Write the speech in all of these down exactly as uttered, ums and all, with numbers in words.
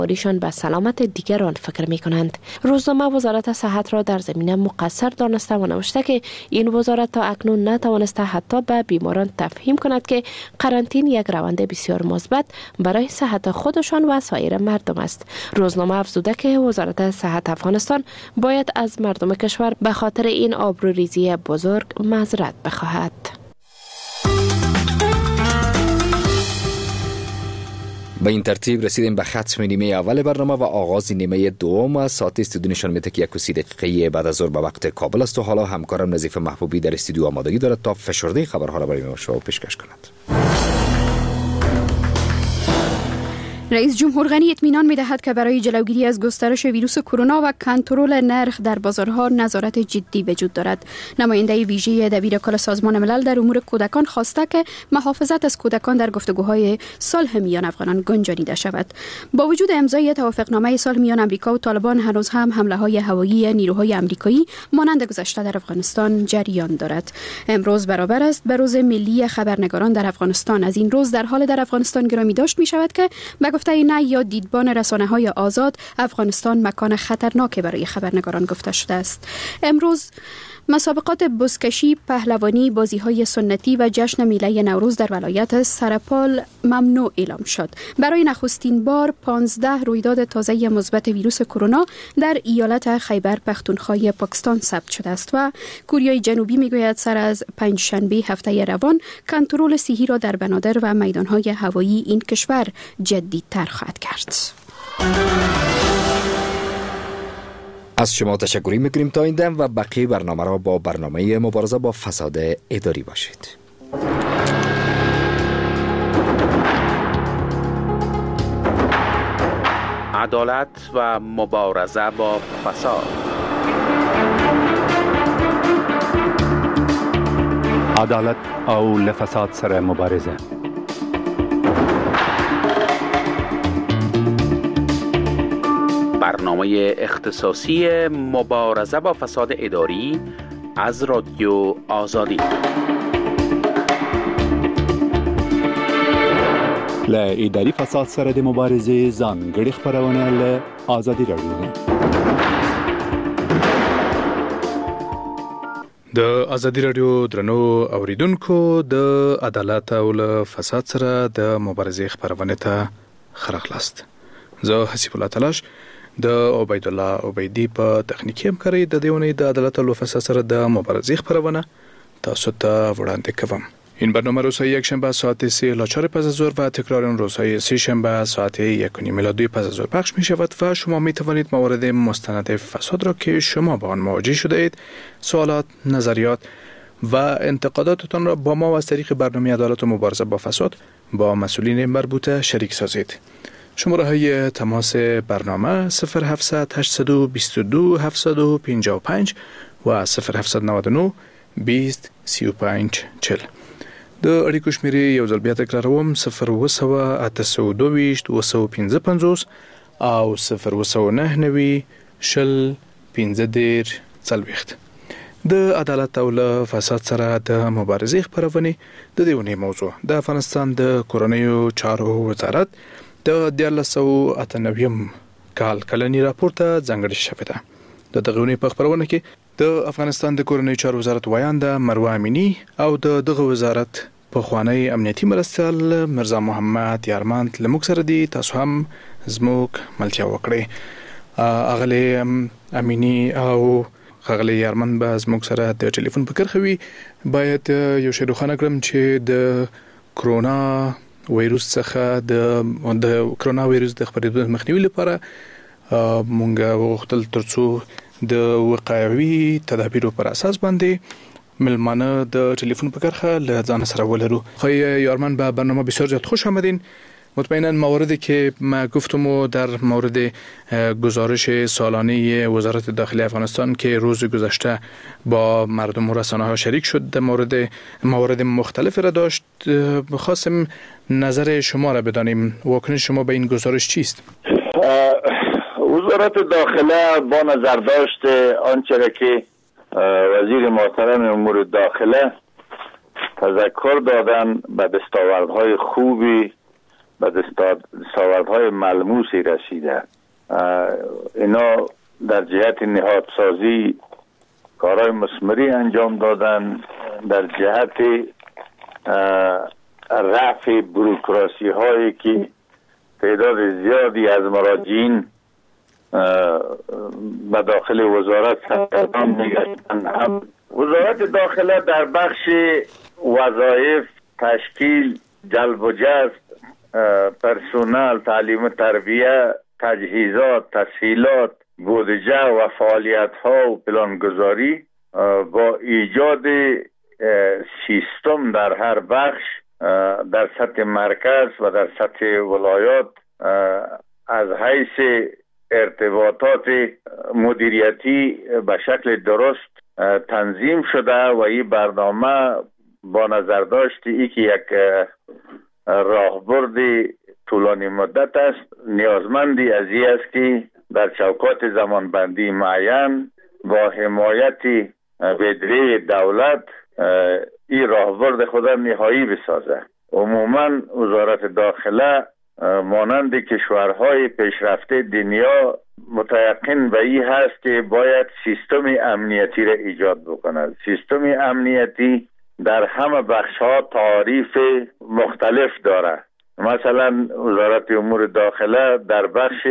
ایشان به سلامت دیگران فکر می کنند. روزنامه وزارت صحت را در زمینه مقصر دانسته و نوشته که این وزارت تا اکنون نتوانسته حتی به بیماران تفهیم کند که قرنطین یک روند بسیار مثبت برای صحت خودشان و سایر مردم است. روزنامه افزوده که وزارت صحت افغانستان باید از مردم کشور به خاطر این آبروریزی بزرگ معذرت بخواهد. به این ترتیب رسیدیم به ختم نیمه اول برنامه و آغاز نیمه دوم. ساعت استودیو نشان میده که یک و سی دقیقه بعد از ظهر به وقت کابل است و حالا همکارم نظیف محبوبی در استودیو آمادگی دارد تا فشرده خبرها را برای ما پیشکش کند. رئیس جمهور غنی اطمینان می‌دهد که برای جلوگیری از گسترش ویروس کرونا و کنترل نرخ در بازارها نظارت جدی وجود دارد. نماینده ویژه دبیرکل سازمان ملل در امور کودکان خواسته که محافظت از کودکان در گفتگوهای صلح میان افغانان گنجانیده شود. با وجود امضای توافقنامه صلح میان آمریکا و طالبان، هنوز هم حمله‌های هوایی نیروهای آمریکایی مانند گذشته در افغانستان جریان دارد. امروز برابر است به روز ملی خبرنگاران در افغانستان. از این روز در حال در افغانستان گرامی داشت می شود که گفته نه یا دیدبان رسانه‌های آزاد، افغانستان مکان خطرناک برای خبرنگاران گفته شده است. امروز مسابقات بزکشی، پهلوانی، بازی‌های سنتی و جشن میله نوروز در ولایت سرپال ممنوع اعلام شد. برای نخستین بار پانزده رویداد تازه مثبت ویروس کرونا در ایالت خیبر پختونخوا پاکستان ثبت شده است و کوریای جنوبی میگوید سر از پنجشنبه هفته روان کنترل صحی را در بنادر و میدان‌های هوایی این کشور جدی‌تر خواهد کرد. از شما تشکری میکنیم تا این دم و بقیه برنامه را با برنامه مبارزه با فساد اداری باشید. عدالت و مبارزه با فساد. عدالت او لفساد سره مبارزه. برنامه اختصاصی مبارزه با فساد اداری از رادیو آزادی. ل اداری فساد سره د مبارزه ځانګړي خبرونه ل آزادی رادیو. د آزادی رادیو درنو اوریدونکو، د عدالت او ل فساد سره د مبارزې خبرونه ته خرخلاست. زه حسیب الله تلاش د عبید الله عبیدی په تخنیکی همکاري د دیونې د عدالت او فساد سره د مبارزې خبرونه تاسو ته وړاندې کوم. این برنامه روزهای یک شنبه ساعت سه الی چهار پس از ظهر و تکرار آن روزهای سه شنبه ساعت یک و نیم الی دو پس از ظهر پخش می شود و شما می توانید موارد مستند فساد را که شما با آن مواجه شده اید، سوالات، نظریات و انتقاداتتان را با ما و از طریق برنامه عدالت و مبارزه با فساد با مسئولین مربوطه شریک سازید. شماره های تماس برنامه صفر هفتصد هشتصد و بیست و دو هفتصد و پنجاه و پنج و صفر هفتصد و نود و نه بیست سی و پنج چهل. د اړیکو شمیرې یو ځل بیا تکراروم: صفر اوه سوه اته سوه دوه ویشت اوه سوه پنځه پنځوس او صفر اوه سوه نهه نوي شل پنځه دېرش څلوېښت. د عدالت او له فساد سره د مبارزې خپرونې د دې اونۍ موضوع د افغانستان د کورنیو چارو وزارت د دیارلس سوه اته نوي کال کلني راپور ته ځانګړې شوې ده. د دغه اونۍ په خپرونه کې د افغانستان د کورنیو چارو وزارت وایانده مروه امینی او د دغه وزارت پخوانی امنیتي مرستیال مرزا محمد یارمند لموږ سره دي. تاسو هم زموږ ملتیا وکړئ. اغلی امینی او خغلی یارمند به زموږ سره د ټلیفون په کرښه وي. باید یو شی روښانه کړم چې د کرونا وایروس څخه د د کرونا وایروس د خپرېدو مخنیوي لپاره مونږ وغوښتل ترڅو د وقایوي تدابیرو پر اساس باندې ملمانه د ټلیفون په کرښه له ځان سره ولرو. خو یارمن به برنامه بسیار زیاد خوش آمدین. مطمئنا مواردی که ما گفتم و در مورد گزارش سالانه وزارت داخلی افغانستان که روز گذشته با مردم و رسانه ها شریک شد در مورد موارد مختلف را داشت. خواستم نظر شما را بدانیم. واکنش شما به این گزارش چیست؟ وزارت داخله با نظر داشت آنچه را که وزیر محترم امور داخله تذکر دادن به دستاوردهای خوبی به دستاوردهای ملموسی رسیده. اینا در جهت نهادسازی کارهای مثمری انجام دادن، در جهت رفع بروکراسی هایی که تعداد زیادی از مراجعین به داخل وزارت سرگردان می‌گشتند. هم وزارت داخله در بخش وظایف، تشکیل، جلب و جذب پرسونل، تعلیم و تربیه، تجهیزات، تسهیلات، بودجه و فعالیت ها و پلانگذاری با ایجاد سیستم در هر بخش در سطح مرکز و در سطح ولایات از حیث ارتباطات مدیریتی به شکل درست تنظیم شده و این برنامه با نظر داشت ای که یک راهبرد طولانی مدت است، نیازمندی از این است که در چوکات زمانبندی معین با حمایت بدوی دولت این راهبرد خود نهایی بسازه. عموما وزارت داخله مانند کشورهای پیشرفته دنیا متیقن به این هست که باید سیستم امنیتی را ایجاد بکند. سیستم امنیتی در همه بخش‌ها تعریف مختلف داره. مثلا وزارت امور داخله در بخش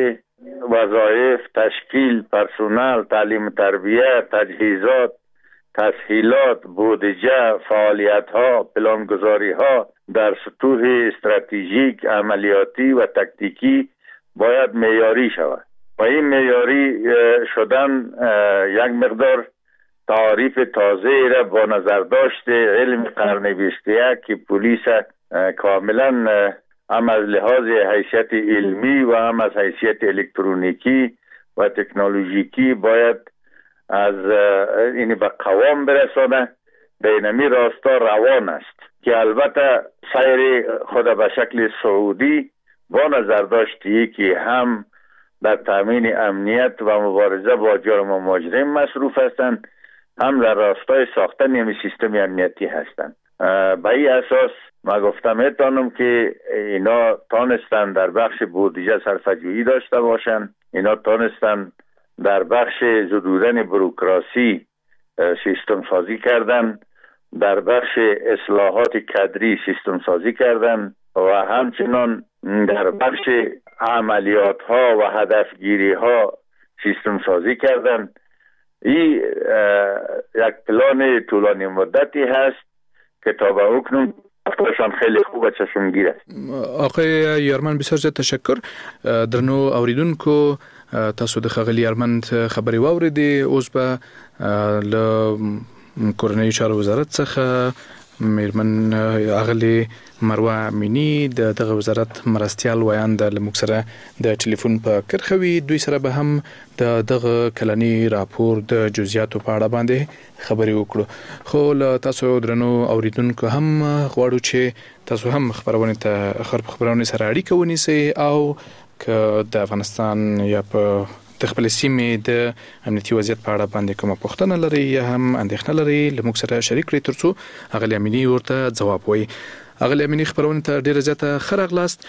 وظایف، تشکیل، پرسونل، تعلیم تربیه، تجهیزات، تسهیلات، بودجه، فعالیت‌ها، پلانگذاری‌ها در سطوح استراتژیک، عملیاتی و تکتیکی باید معیاری شود. و این معیاری شدن یک مقدار تعریف تازه را با نظر داشته علم قرن بیست و یک که پلیس کاملا هم از لحاظ حیثیت علمی و هم از حیثیت الکترونیکی و تکنولوژیکی باید از این به قوام برسانه. به اینمی راستا روان است که البته سیر خود به شکل سعودی با نظر داشتی که هم در تامین امنیت و مبارزه با جرم و مجرم مصروف هستند، هم در راستای ساختن این سیستم امنیتی هستند. به این اساس ما گفتم میتونم که اینا تانستن در بخش بودجه صرفه‌جویی داشته باشن، اینا تانستن در بخش زدودن بروکراسی سیستم سازی کردن، در بخش اصلاحات کادری سیستم سازی کردن و همچنان در بخش عملیات ها و هدفگیری ها سیستم سازی کردن. این یک پلان طولانی مدتی هست که تا به اکنون افکارشان خیلی خوب و چشمگیر است. آقای یارمن بسیار زیاد تشکر. درنو اوریدونکو تاسو د ښاغلي یارمن خبري واوریدې. اوس به له کورنیو چارو وزارت څخه میرمن اغلی مروه امینی د دغه وزارت مرستيال وایاند له موږ سره د ټلیفون په کرخوي. دوی سره به هم د دغه کلنی راپور د جزئیاتو په اړه باندې خبري وکړو. خو له تاسو درنو اوریدونکو هم غواړو چې تاسو هم خبرونه ته خبرونه سره اړیکه ونیسئ او که د افغانستان یا په د خپل سیمې د امنیتي وضعیت په اړه باندې کومه پوښتنه لري یا هم اندېښنه لري له موږ سره شریک کړئ ترڅو اغلی امینی ورته ځواب وایي. اغلی امینی خبرونه ته ډیره زیاته ښه راغلاست.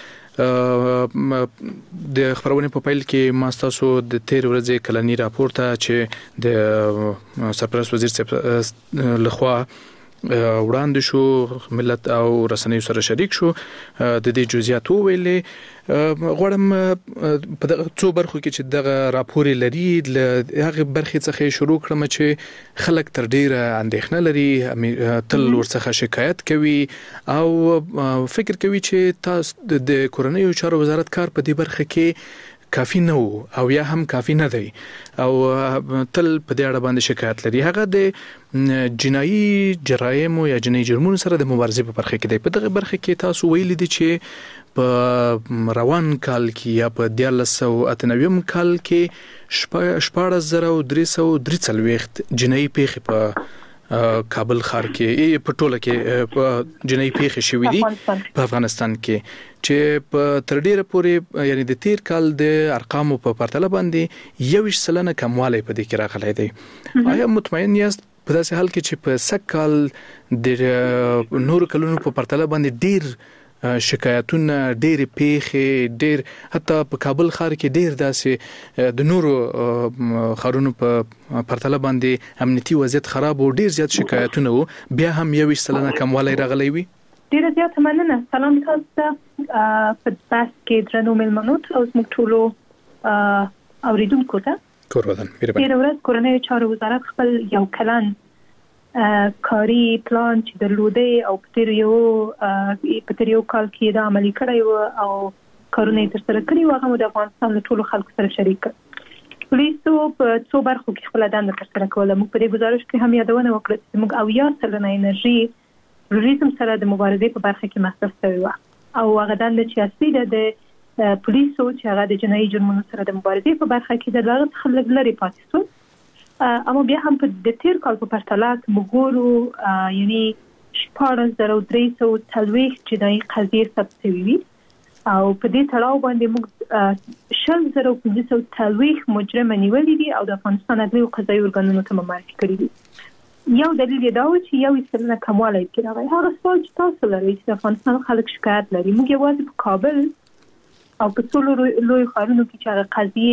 د خبرونه په پیل کې ما تاسو د تیر ورځې کلنی راپور ته چې د سرپرست وزیر صاحب لخوا وړاندې شو ملت او رسنیو سره شریک شو د دې جزئیات ویلې. غواړم په دغه څو برخو کې چې دغه راپور لري له هغه برخې څخه شروع کړم چې خلک تر ډیره اندېښنه لري، تل ورڅخه شکایت کوي او فکر کوي چې تاسو د کورنیو چارو وزارت کار په دې برخه کې کافی نه وو او یا هم کافی نه دی او تل په دې اړه باندې شکایت لري. هغه د جنایي جرایم یا جنایي جرمونو سره د مبارزې په برخه کې دی. په دغه برخه کې تاسو ویلي دي چې په روان کال کې یا په دیارلس سوه اته نوي کال کې شپاړس زره درې سوه درې څلوېښت جنایي پیښې په کابل ښار کې په ټوله کې په جنایي پیښې شوې دي په افغانستان کې چې په تر ډیره پورې یعنی د تیر کال د ارقامو په پرتله باندې یویشت سلنه کموالی په دې کې راغلی دی. آیا مطمئن یاست په داسې حال کې چې په سږ کال د نورو کلونو په پرتله باندې ډیر شکایتونه ډېر پیښې ډېر حتی په کابل ښار کې ډېر داسې د نورو ښارونو په پرتله باندې امنیتي وضعیت خراب او ډېر زیات شکایتونه وو بیا هم یو سلنه کموالی راغلی وي. ډېر زیات مننه. سلام تاسو ته په بحث کې درنو مېلمنو ته او زموږ ټولو اوریدونکو ته. کورودن مهرباني. تیر ورځ کورنۍ چارو وزارت خپل یو کلن کاري پلان چې درلوده او په تیر یو په تیر یو کال کې دا عملي کړی و او کارونه تر سره کړی و هغه د افغانستان له ټولو خلکو سره شریک کړ. پولیسو په څو برخو کې خپل دنده تر سره کوله. موږ په دې گزارش کې هم یادونه وکړه چې موږ اویا سلنه انرژي تروریزم سره د مبارزې په برخه کې مصرف شوی و او هغه دنده چې اصلي ده د پولیسو چې هغه د جنایي جرمونو سره د مبارزې په برخه کې د لږ خلک لري پاتې شو. اما بیا هم په د تیر کال په پرتله موږ یعنی شپږ زره درې سوه څلوېښت جنایي قضیې ثبت شوي وي او په دې تړاو باندې موږ شل زره پنځه سوه څلوېښت مجرم نیولي دي او د افغانستان عدلي او قضایي ارګانونو ته معرفي کړي دي. یو دلیل یې دا و چې یو سلنه کموالی کې راغی. هغه سوال چې تاسو لرئ چې د افغانستان خلک شکایت لري موږ یوازې په کابل او په ټولو لوی ښارونو کې چې هغه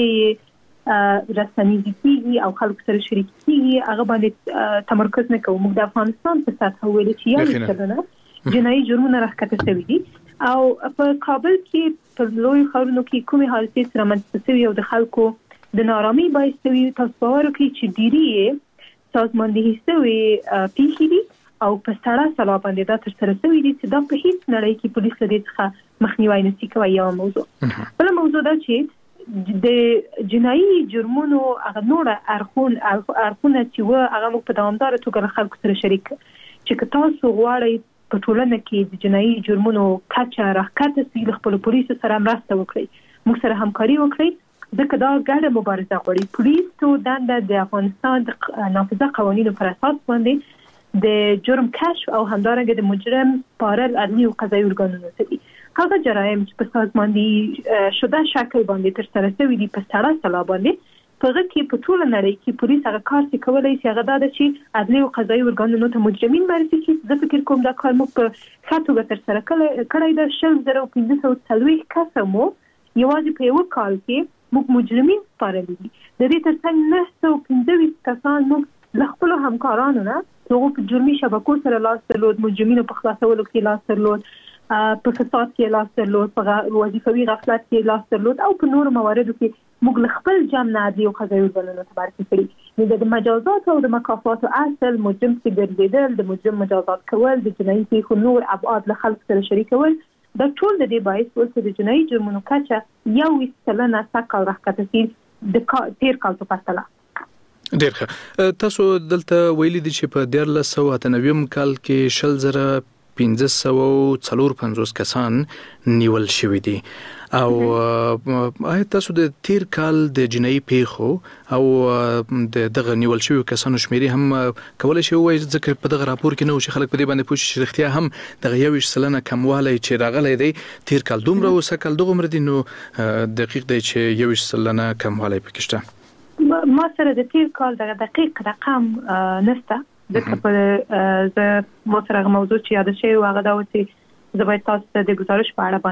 قضیې رسنیزې کېږي او خلکو سره شریک کېږي هغه باندې تمرکز نه کوو. موږ د افغانستان په سطحه ویلو چې یو سلنه جنایي جرمونه راښکته شوي دي او په کابل کې په لوی ښارونو کې کومې حادثې سره رامنځته شوي او د خلکو د نارامۍ باعث شوي. تاسو باور وکړئ چې ډېرې یې سازماندهي شوې پیښې دي او په سړه سلا باندې دا تر سره شوي دي چې دا په هیڅ نړۍ کې پولیس له دې څخه مخنیوی نشي کوي. یو موضوع بل موضوع دا چې د جنایي جرمونو هغه نور اړخون اړخونه چې و هغه موږ په دوامداره توګه له خلکو سره شریک چې که تاسو غواړئ په ټولنه کې د جنایي جرمونو کچه راښکته شي له خپلو پولیسو سره مرسته وکړئ موږ سره همکاري وکړئ ځکه دا ګډه مبارزه غواړي. پولیسو دنده د افغانستان د نافذه قوانینو پر اساس باندې د جرم کشف او همدارنګه د مجرم سپارل عدلي او قضایي ارګانونو ته دي. هغه جرایم چې په سازماندهي شده شکل باندې تر سره شوي دي په سړه سلا باندې په هغه کې په ټوله نړۍ کې پولیس هغه کار چې کولی شي هغه دا ده چې عدلي او قضایي ارګانونو ته مجرمین معرفي کړي. زه فکر کوم دا کار موږ په ښه توګه تر سره کړی ده. شل زره پنځه سوه څلوېښت کسه مو یوازې په یوه کال کې موږ مجرمین سپارلي دي. د دې ترڅنګ نهه سوه پنځه ویشت کسان موږ له خپلو همکارانو نه هغو په جرمي شبکو سره لاس درلود مجرمینو په خلاصولو کې لاس درلود په فساد کې لاس درلود په وظیفوي غفلت کې لاس درلود او په نورو مواردو کې موږ له خپل جمع نه عدلي او قضایي ارګانونو ته معرفي کړي. نو د مجازات او د مکافاتو اصل مجرم چې ګرځېدل د مجرم مجازات کول د جنایي پیښو نور ابعاد له خلکو سره شریکول دا ټول د دې باعث ول چې د جنایي جرمونو کچه یو سلنه سږ راښکته شي د تیر کال په پرتله. ډېر ښه. تاسو دلته ویلي دي چې په دیارلس سوه اته نوي کال کې شل زره پنځه سوه څلور پنځوس کسان نیول شوي دي او آیا تاسو د تیر کال د جنایي پیښو او د دغه نیول شوي کسانو شمیرې هم کولی شي ووایي ځکه په دغه راپور کې نه و چې خلک په دې باندې پوه شي چې رښتیا هم دغه یوویشت سلنه کموالی چې راغلی دی تیر کال دومره و سږ کال دغومره دي نو دقیق دی چې یوویشت سلنه کموالی پکې شته. ما سره د تیر کال دغه دقیق رقم نشته ځکه په زه ما سره هغه موضوع چې یاده شوی و هغه دا و چې زه باید تاسو ته د ګزارش په اړه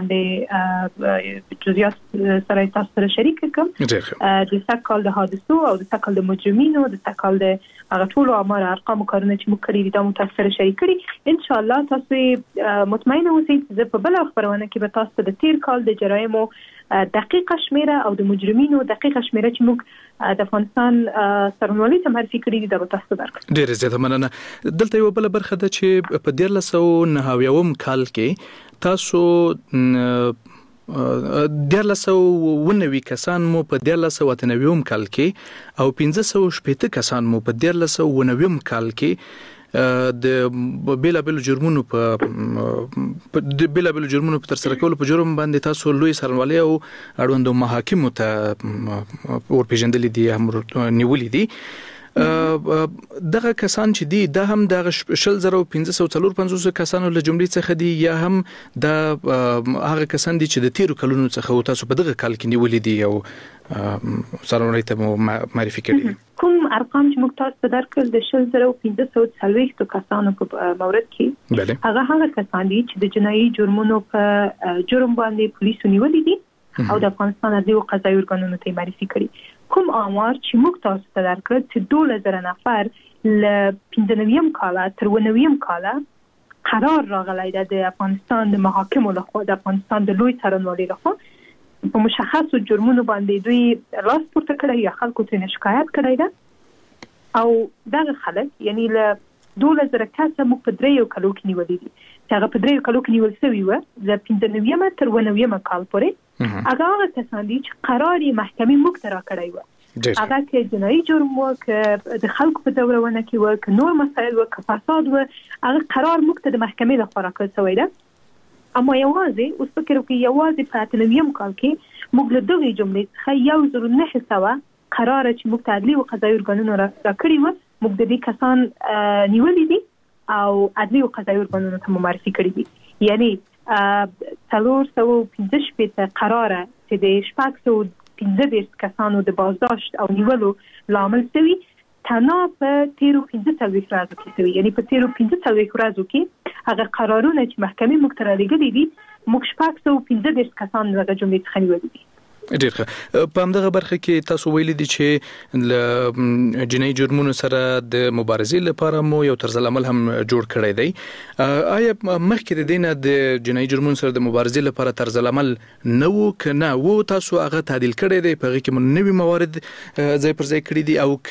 باندې جزئیات سره تاسو سره شریک کړم. د سږ کال د حادثو او د سږ کال د مجرمینو د سږ کال د هغه ټولو امار ارقامو کارونه چې موږ کړي دي دا مو تاسو سره شریک کړي. ان شاء الله تاسو مطمئنه اوسئ چې زه په بله خپرونه کې به تاسو ته د تیر کال د جرایمو دقیقه شمیره او د مجرمینو دقیقه شمیره چې موږ د افغانستان سرنوالي ته معرفي کړي دي دا به تاسو ته درکړم. ډېره زیاته مننه. دلته یوه بله برخه ده چې په دیارلس سوه نهه اویاوم کال کې تاسو دیارلس سوه اووه نوي کسان مو په دیارلس سوه اته نوي کال کې او پنځه سوه شپېته کسان مو په دیارلس سوه اووه نوي کال کې د بیلابیلو جرمونو په د بیلابیلو جرمونو په ترسره کولو په جرم باندې تاسو لوی سرنوالي او اړوندو محاکمو ته ورپېژندلي دي هم نیولي دي. دغه کسان چې دي دا هم د شل زره پنځه سوه څلور پنځوس کسانو له جملې څخه دي یا هم د هغه کسان دي چې د تیرو کلونو څخه او تاسو په دغه کال کې نیولې دي او سره ته مو معرفي کړی کوم ارقام چې موږ تاسو ته درکړل د شل زره پنځه سوه څلوېښت کسانو په مورد کې هغه هغه کسان دي چې د جنایي جرمونو په جرم باندې پولیسو نیولې دي او د افغانستان عدلي او قضایي ارګانونو ته معرفي کړي. کوم امر چې موږ تاسو ته درکړل چې دوه زره نفر ل پنځه نویم کال تر اووه نویم کال قرار راغلی د افغانستان د محاکمو لخوا د افغانستان د لوی څارنوالۍ لخوا په مشخصو جرمونو باندې دوی لاس پورته کړی یا خلکو ته شکایت کړی ده او دغه خلک یعنی له دوه زره کسه موږ په دریو کلو کې نیولې دي چې هغه په دریو کلو کې نیول شوي وو د پنځه نویم تر اووه نویم کال پورې هغه هغه کسان دي چې قرار یې محکمې موږ ته راکړی وو هغه کې جنایي جرم وو که د خلکو په دورونه کې وو که نور مسایل وو که فساد وو هغه قرار موږ ته د محکمې لخوا راکړل شوی ده. اما یوازې اوس فکر وکړئ یوازې په اته نویم کال کې موږ له دغې جملې څخه یو زر نهه سوه قرار چې موږ ته عدلي او قضایي ارګانونو راکړي وو موږ د دې کسان نیولې دي او عدلي او قضایي ارګانونو ته معرفي کړي دي یعنی څلور سوه پنځه شپېته قراره چې د شپږ سوه پنځه دېرش کسانو د بازداشت او نیولو لامل شوي تنها په تیرو پنځه څلوېښت ورځو کې شوي یعنی په تیرو پنځه څلوېښت ورځو کې هغه قرارونه چې محکمې موږ ته رالیږلي دي موږ شپږ سوه پنځه دېرش کسان دغه جملې څخه نیولي دي. ډیر ښه. په همدغه برخه کې تاسو ویلي دي چې ل جنایي جرمونو سره د مبارزې لپاره مو یو طرز العمل هم جوړ کړی دی. آیا مخکې د دینه د جنایي جرمونو سره د مبارزې لپاره طرز العمل نه وو که نه وو تاسو هغه تعدیل کړی دی په هغه کې مو نوي موارد ځای پر ځای کړی دي او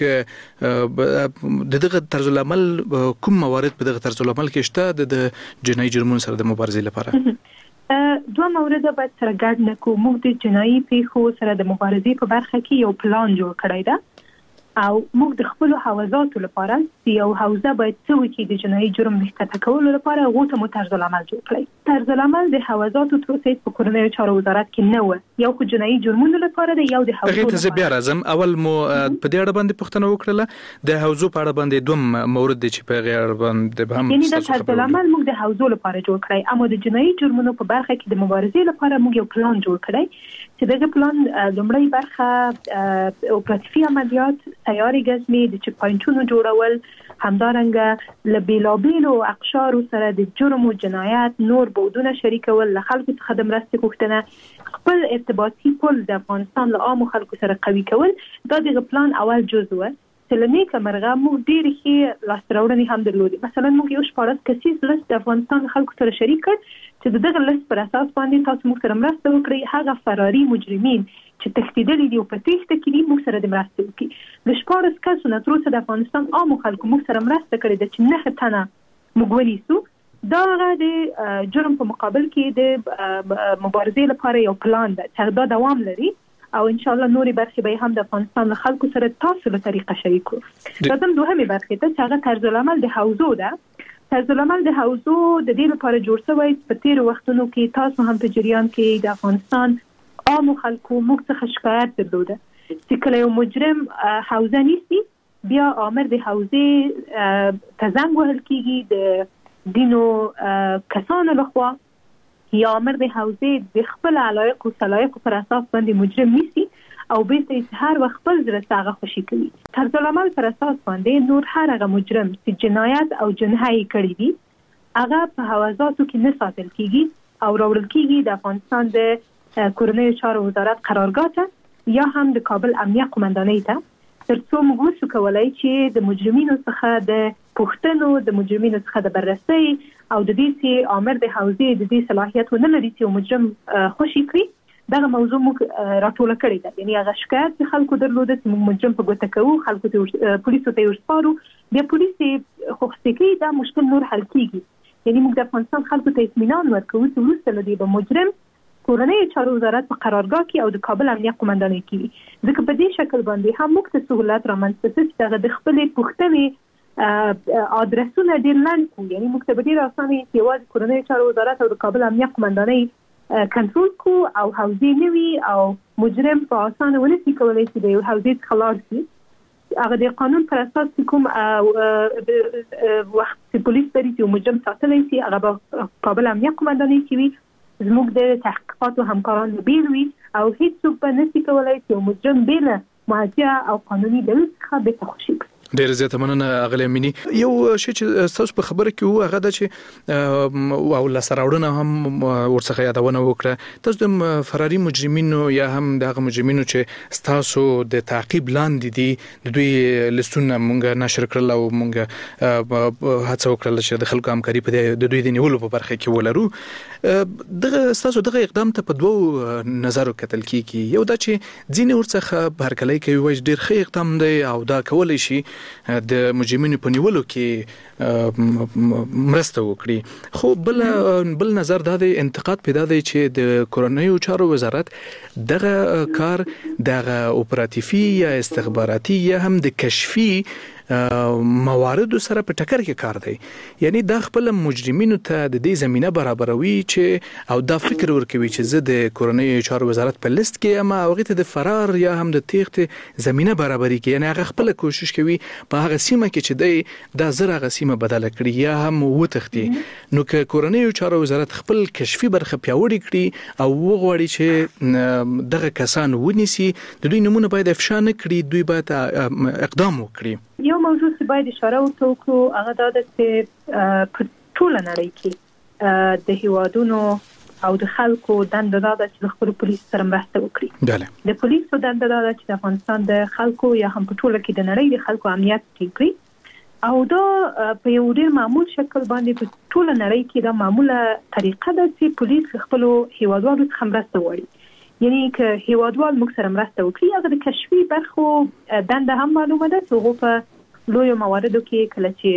که د دغه طرز العمل کوم موارد په دغه طرز العمل کې شته د جنایي جرمونو سره د مبارزې لپاره؟ دوه مورده باید سره ګډ نکو. موږ د جنایي پیښو سره د مبارزې په برخه کې یو پلان جوړ کړی ده او موږ د خپل حوزاتو لپاره یو حوزه باید څه وکړي د جنایي جرم مخکته کولو لپاره هغو ته مو طرز العمل جوړ کړی. طرز العمل د حوزاتو پروسس په کورنیو چارو وزارت کې نه و یو خو جنایي جرمونو لپاره د یو د حوزو هغه ته بیا راځم. اول مو په دې اړه باندې پوښتنه وکړه د حوزو په اړه باندې دوم مورد دي چې په غیر باندې به هم یعنی د طرز العمل موږ د حوزو لپاره جوړ کړی اما د جنایي جرمونو په برخه کې د مبارزې لپاره موږ یو پلان جوړ کړی چې دغه پلان لومړی برخه اپراتیفي عملیات تیاری ګزمي د چک پوینټونو جوړول همدارنګه له بیلابیلو اقشارو سره د جرم او جنایت نور بودونه شریکول له خلکو څخه د مرستې غوښتنه خپل ارتباطي پل د افغانستان له عامو خلکو سره قوي کول دا د پلان اول جزء و. سلنې کمرغه موږ ډېر ښه لاسته راوړنې هم درلودې. مثلا موږ یو شپاړس کسیز لیست د افغانستان خلکو سره شریک کړ چې د دغه لیست پر اساس باندې تاسو موږ سره مرسته وکړئ. هغه فراري مجرمین چې تښتېدلي دي او په تېښته کې دي موږ سره د مرستې وکړي. د شپاړس کسو نه تر اوسه د افغانستان عامو خلکو موږ سره مرسته کړې ده چې نهه تنه موږ ونیسو. دا هغه د جرم په مقابل کې د مبارزې لپاره یو پلان ده چې دا دوام لري او ان شاء الله نوري برخې به هم د افغانستان له خلکو سره تاسو له طریقه شریکو. راځم دوهمې برخې ته چې هغه طرز العمل د حوزو ده. طرز العمل د حوزو د دې لپاره جوړ شوی په تیرو وختونو کې تاسو هم په جریان کې د افغانستان عامو خلکو موږ څخه شکایت درلوده چې کله یو مجرم حوزه نیسي بیا آمر د حوزې ته زنګ وهل کېږي د دینو کسانو لخوا یا آمر د حوزې د خپل علایق او صلاحیت پر اساس باندې مجرم نیسي او بیرته یې هر وخت خپل زړه ته هغه خوشي کوي. طرز العمل پر اساس باندې نور هر هغه مجرم چې جنایت او جنایي کړی دي هغه په حوزاتو کې نه ساتل کېږي او راوړل کېږي د افغانستان د کورنیو چارو وزارت قرارګاه ته یا هم د کابل امنیه قومندانۍ ته تر څو موږ وسو کولای چې د مجرمینو څخه د پوښتنو د مجرمینو څخه د بررسۍ او د دې چې آمر د حوزې د دې صلاحیت ونه لري چې مجرم خوشي کړي دغه موضوع موږ راټوله کړې ده. یعنی هغه شکایت چې خلکو درلوده چې موږ مجرم په ګوته کوو خلکو ته پولیسو ته ورسپارو بیا پولیس یې خوښ کوي دا مشکل نور حل کیږي. یعنی موږ د افغانستان خلکو ته اطمینان ورکوو چې وروسته له دې به مجرم کورنیو چارو وزارت په قرارګاه کې او د کابل امنیه قومندانۍ کې وي. ځکه په دې شکل باندې هم موږ ته سهولت رامنځته شي چې هغه د خپلې پوښتنې ادرسونه ډېر لنډ کړو. یعنی موږ ته به ډېر اسانه وي چې یوازې کورنیو چارو وزارت او د کابل امنیه قومندانۍ کنټرول کو او حوزې نه وي او مجرم په اسانه ونه شي کولی چې د یو حوزې څخه لاړ شي. هغه د قانون پر اساس کوم وخت چې پولیس لري چې مجرم ساتلی شي هغه به کابل امنیه قومندانۍ کې وي زموږ د تحقیقاتو همکاران بیل وي او هیڅوک به نشي کولی چې مجرم بې له مرجع او قانوني دلیل څخه بېرته خوشي کړي. ډېر زیاته مننه اغلې امینی. یو شی چې تاسو په خبره کې وو هغه د چې او لاسته راوړنه هم ورڅخه یادونه وکړه تاسو د فراري مجرمینو یا هم د مجرمینو چې تاسو د تعقیب لاندې دي د دوی لیستونه مونږ نشر کړل او مونږ هڅه وکړل چې د خلکو همکاري په د دوی د نیولو په برخه کې ولرو. دغه تاسو دغه اقدام ته په دوو نظر کتل کیږي. یو دا چې ځینې ورڅخه بهرکلی کوي وایي ډېر ښه اقدام دی او دا کولی شي د مجرمینو په نیولو کې مرسته وکړي. خو بل بل نظر دا دی انتقاد پیدا دی چې د کورنیو چارو وزارت دغه کار دغه اپراتیفي یا استخباراتي یا هم د کشفي موارد سره په ټکر کې کار دی. یعنی دا خپل مجرمینو ته د دې زمينه برابروي چې او دا فکر ورکوي چې زه د کورنیو چارو وزارت په لیست کې ام او غته د فرار یا هم د تیښت زمينه برابري کوي. یعنی هغه خپل کوشش کوي په هغه سیمه کې چې دی دا زره هغه سیمه بدله کړي یا هم وتښتي. نو که کورنیو چارو وزارت خپل کشفي برخه پیاوړې کړي او وغواړي چې دغه کسان ونیسي د دوی نمونه باید افشا نه کړي دوی باید اقدام وکړي. یو موضوع چې باید اشاره وکړو هغه دا ده چې په ټوله نړۍ کې د هیوادونو او د خلکو دنده دا ده چې د خپل پولیس سره مرسته وکړي. د پولیسو دنده دا ده چې د افغانستان د خلکو یا هم په ټوله کې د نړۍ د خلکو امنیت ټینګ کړي او دا په یو ډېر معمول شکل باندې په ټوله نړۍ کې دا معموله طریقه ده چې پولیس خپل هیوادوالو څخه مرسته وغواړي. یعنی که هیوادوال موږ سره مرسته وکړي هغه د کشفي برخو دنده هم معلومه ده چې هغه په لویو مواردو کې کله چې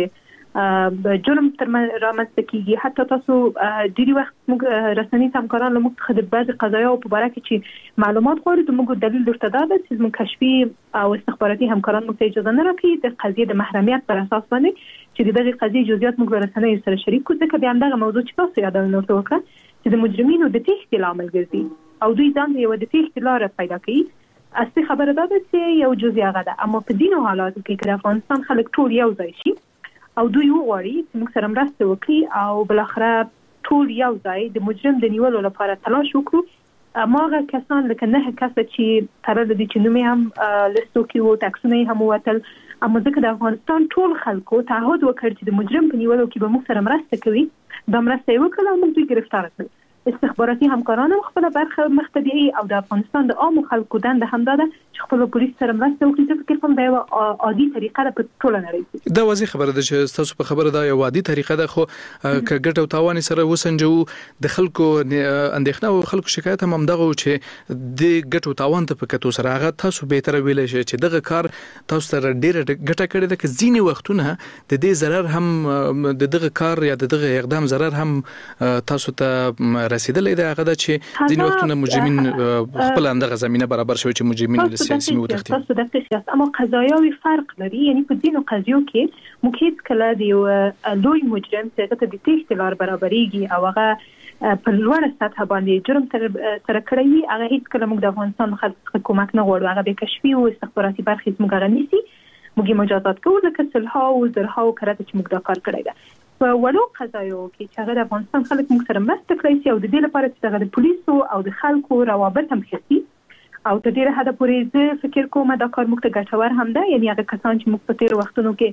جرم تر رامنځته کیږي حتی تاسو ډېری وخت موږ رسنۍ همکاران له موږ څخه د بعضې قضایاو په باره کې چې معلومات غواړي د موږ دلیل درته دا ده چې زموږ کشفي او استخباراتي همکاران موږ ته اجازه نه راکوي د قضیې د محرمیت پر اساس باندې چې د دغې قضیې جزئیات موږ له رسنیو سره شریک کړو ځکه بیا همدغه موضوع چې تاسو یادونه ورته وکړه چې د مجرمینو د تیښتې لامل ګرځي او دوی ځان یو د تیښتې لاره پیدا کوي. اصلي خبره دا ده چې یو جزء هغه ده اما په ځینو حالاتو کې که افغانستان خلک ټول یو ځای شي او دوی وغواړي چې موږ سره مرسته وکړي او بالاخره ټول یو ځای د مجرم د نیولو لپاره تلاش وکړو هماغه کسان لکه نه کسه چې تړل دي چې نومې هم لیستو کې وو ټاکسونه هم ووتل اما ځکه د افغانستان ټول خلکو تعهد وکړ چې د مجرم په نیولو کې به موږ سره مرسته کوي دا مرسته یې وکړه او موږ دوی ګرفتار کړل. استخباراتي همکاران هم خپل برخه مختبئي او د افغانستان د عامو خلکو دنده هم ده چې خپل پولیس سره مرسته وکړي. زه فکر کوم دا یو عادي طریقه ده په ټوله نړۍ کې. دا واضح خبره ده چې تاسو په خبره دا یو عادي طریقه ده خو که ګټه او تاوان سره وسنجو د خلکو اندېښنه او خلکو شکایت هم همدغه چې د ګټه او تاوان ته په کتو سره هغه تاسو به تر ویل شي چې دغه کار تاسو سره ډیره ګټه کړې ده که ځینې وختونه د دې ضرر هم د دغه کار یا د دغه اقدام ضرر هم تاسو ته رسیدلې ده هغه چې ځینې وختونه مجرمین خپل اندغه زمينه برابر شوی چې مجرمین له سیاسي وتښتي. تاسو د تخصص اما قضایاوي فرق لري. یعنی په ځینو قضیو کې موږ هیڅ کله د لوی مجرم څخه د تیښتې لار برابرېږي او هغه په لوړه سطح باندې جرم سره کړی وي هغه هیڅ کله موږ د افغانستان خلکو کومک نه غواړو هغه به کشفي او استخباراتي برخې موږ غنيسي موږ مجازات کوو لکه صلح او زرها او کرته چې موږ دا کار کړی ده. په وړو قضایو کې چې هغه د افغانستان خلک موږ سره مرسته کوي او د دې لپاره چې هغه د پولیسو او د خلکو روابط هم خسي او تر ډیره حده پورې زه فکر کوم دا کار موږ ته ګټور هم ده. یعنی هغه کسان چې موږ په تیر وختونو کې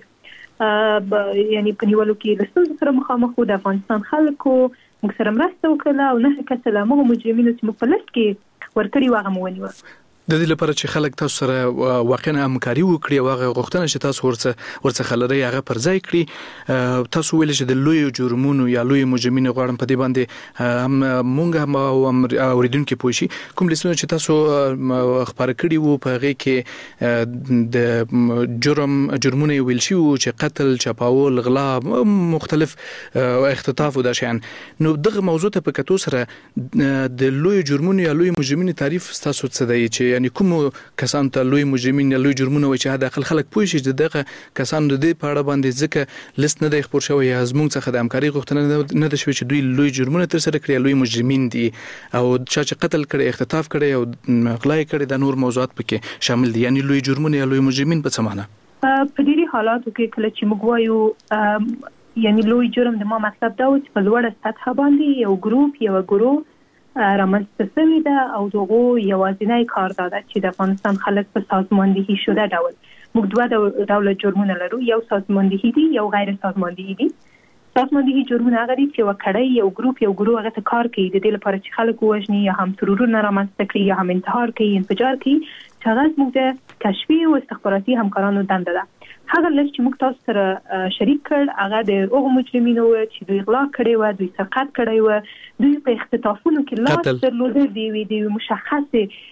یعنی په نیولو کې له ستونزو سره مخامخ وو د افغانستان خلکو موږ سره مرسته وکړه او نه کسه له موږ مجرمینو چې موږ په لیست کې ورکړي واغه مو ونیو. د دې لپاره چې خلک تاسو سره واقعا همکاري وکړي او هغه غوښتنه چې تاسو ورڅ ورڅ لري هغه پر ځای کړی. تاسو ویل چې د لوی جرمونو یا لوی مجرمینو غواړم په دې باندې هم مونږ هم اوریدونکو پوښي کوم لیسونه چې تاسو خبر کړی وو په هغه کې د جرم جرمونه ویل شي چې قتل چپاول غلا مختلف اختطاف او د شان نو دغه موضوع ته په کتو سره د لوی جرمونو یا لوی مجرمینو تعریف تاسو څه دی چې یعنی کوم کسان ته لوی مجرمین یا لوی جرمونه وي چې د خلک پوه شي چې دغه کسان د دې په اړه باندې ځکه لیست نه دی خبر شوی یا زموږ څخه د همکاري غوښتنه نه ده شوې چې دوی لوی جرمونه تر سره کړي لوی مجرمین دي او چا چې قتل کړي اختطاف کړي او غلا کړي د نور موضوعات پکې شامل دي یعنی لوی جرمونه یا لوی مجرمین په څه معنی په ډیری حالاتو کې کله چې موږ وایو یعنی لوی جرم د ما مطلب دا و چې په لوړه سطح باندې یو ګروپ یو ګروه رامنځته شوی ده او دغه یوازینی کار دا ده چې د افغانستان خلک په سازماندهي شوه ډول موږ دوه ډول جرمونه لرو یو سازماندهي دي یو غیر سازماندهي دي سازماندهي جرمونه هغه دي چې وکړی یو ګروپ یو ګروه هغه ته کار کوي د دې لپاره چې خلک وژني یا هم ترورونه رامنځته کړي یا هم انتحار کوي انفجار کوي چې هغه موږ د کشفي او استخباراتي همکارانو دنده ده هغه لږ چې موږ تاسو سره شریک کړ هغه د هغو مجرمینو چې دوی غلا کړي و دوی سرقت کړي و دوی په اختطافونو کې لاس درلوده دی وی دی مشخص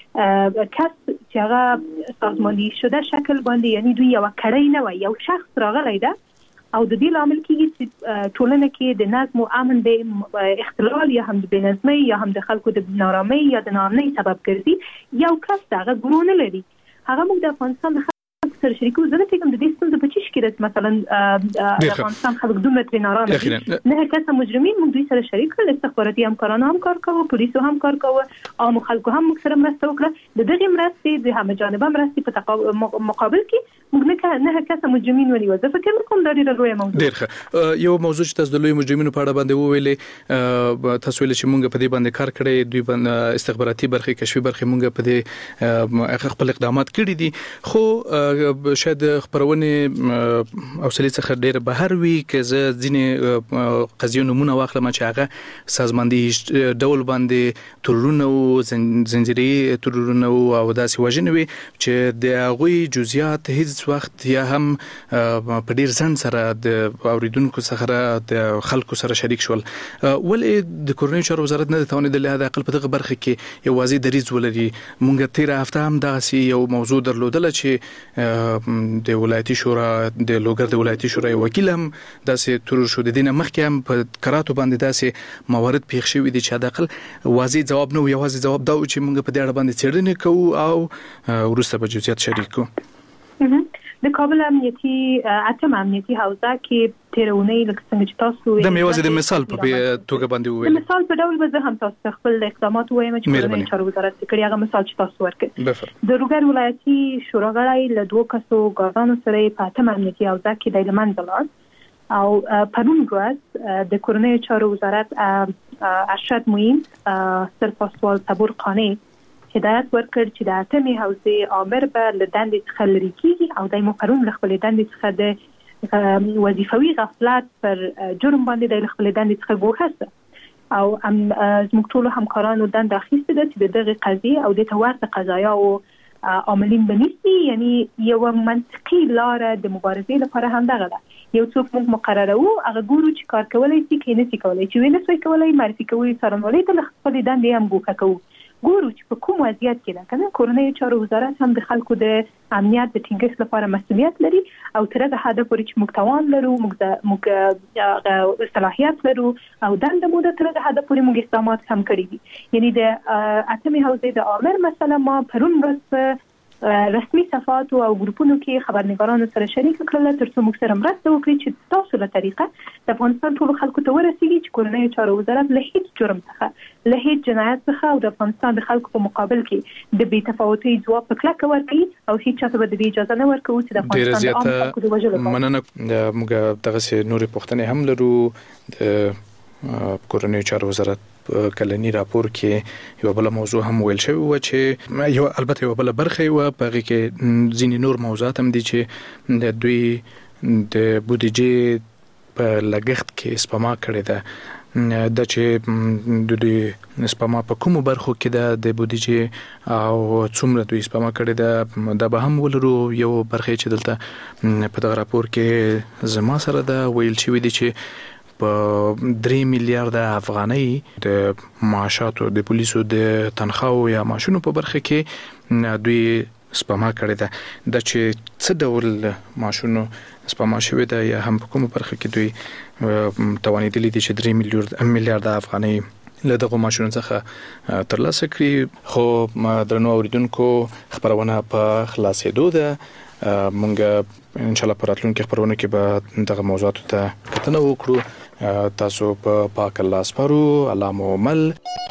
کس چې هغه سازماندهي شده شکل باندې یعنی دوی یو کړی نه و یو شخص راغلی ده او د دې لامل کېږي چې ټولنه کې د نظم او امن به اختلال یا هم د بنظمۍ یا هم د خلکو د نارامۍ یا د ناامنۍ سبب ګرځي یو کس دغه ګروه نه لري هغه موږ د افغانستان سره شریکو زه نه فکرم د دې ستونزې په چی شي کې مثلا د افغانستان خلک دومره ترې نارامه نه کسه مجرمین موږ دوی سره شریک کړل استخباراتي همکارانو هم کار کوو پولیسو هم کار کوو عام خلکو هم موږ سره مرسته وکړه د دغه مرستې د همه جانبه مرستې په مقابل کې موږ نه کسه مجرمین ولې وځه فکر کوم دا ډیره لویه موضوع ډیر ښه یو موضوع چې تاسو د لوی مجرمینو په اړه باندې وویلې تاسو ویل چې موږ په دې باندې کار کړی دوی باندې استخباراتي برخه کشفي برخه موږ په دې خپل اقدامات کړی دي خو شاید خبرونه اوسلې څخه ډیر بهر وي که زه ځینې قضیو نمونه واخلم چې هغه سازماندهي ډول باندې ترورونه او زنجیري ترورونه او داسې وژنې وي چې د هغوی جزئیات هیڅ وخت یا هم په ډیر ځن سره د اوریدونکو سره د خلکو سره شریک شول ولې د کورنیو چارو وزارت نه توانیدل د عقل په دغه برخه کې یو واضح دریځ ولري مونږ تیر هفته هم داسې یو موضوع درلودل چې د ولایتي شورا د لوګر د ولایتي شورا وکیل هم داسې تر شو د دینه مخکې هم په کراتو باندې داسې موارد پیښ شوي دي چې د عقل واضح جواب نه وي واضح جواب دا چې مونږ په دې اړه باندې څېړنې کوو او ورسته به جزئیات شریک کوو د کابل امنیتي اتم امنیتي حوزه کې تیرونی لکه څنګه چې تاسو د میوازې د مثال په توګه باندې وویل مثال په ډول به هم تاسو خپل اقدامات وایم چې کورنۍ چارو وزارت کړی هغه مثال چې تاسو ورکړ د لوګر ولایتي شورا غړي له دوه کسو ګاردانو سره په اتم امنیتي حوزه کې د لمنځلار او پرون ورځ د کورنۍ چارو وزارت ارشد موین سرپاسوال صبور خانی هدایت ورکړ چې د اتمې حوزې امر به له دندې څخه لرې کیږي او د مقرون له خپل دندې څخه د وظیفوي غفلت پر جرم باندې د خپل دندې څخه ګوښه او زموږ ټول همکارانو دنده اخیسته ده چې دغه قضیه او د تورته قضایا او عاملین بنسي یعنی یو منطقي لار د مبارزې لپاره هم دغه ده یو څوک موږ مقرره وو هغه ګورو چې کار کولای شي کې نه شي کولای چې وینې څه کولای معرفي کوي څرنګوالي ته خپل دندې هم ګوښه کوي ګورو چې په کوم وضعیت کې ده کنه کورنۍ چارو وزارت هم د خلکو د امنیت د ټینګښت لپاره مسؤلیت لري او تر هغه حد پورې چې موږ توان لرو موږ موږ صلاحیت لرو او دنده مو د تر هغه حد پورې موږ اقدامات هم کړی دي یعنی د اتمې حوزې د امر مثلا ما پرون ورځ رسمي صفحات او ګروپونو کې خبرنګارانو سره شریک کړل تر څو موږ سره مرسته وکړي چې تاسو له طریقه د افغانستان ټول خلکو ته ورسیږي چې کورنۍ چارو وزارت له هیڅ جرم څخه له هیڅ جنایت څخه او د افغانستان د خلکو په مقابل کې د بې تفاوتۍ ځواب په کلکه ورکړي او هیڅ چاته به د اجازه نه ورکوي چې د افغانستان د عام خلکو د وژلو مننه موږ دغه نورې پوښتنې هم لرو د کورنۍ چارو وزارت کلنی راپور کې یو بل موضوع هم ویل شوی و چې یو البته یو بل برخه و په کې ځینې نور موضوعات هم دي چې د دوی د بودیجې په لګښت کې سپما کړی ده د چې د دوی سپما په کومو برخو کې ده د بودیجې او څومره دوی سپما کړی ده دا به هم ولرو یو برخه چې دلته په دغه راپور کې زما سره ده ویل شوی دي چې په درې میلیارډ افغانۍ د معاشاتو د پولیسو د تنخواو یا معاشونو په برخه کې دوی سپما کړی ده د چې څه ډول معاشونو سپما شوی ده یا هم په کومه برخه کې دوی توانیدلی دي چې درې میلیارډ افغانۍ له دغه ماشینونو څخه ترلاسه کړي. خو درنو اوریدونکو خبرونه په خلاصېدو ده. مونږ ان شاء الله پر راتلونکي خبرونه کې به دغه موضوعات ته کتنه وکړو. تاسو په پاک الله سپارو. الله مو مل.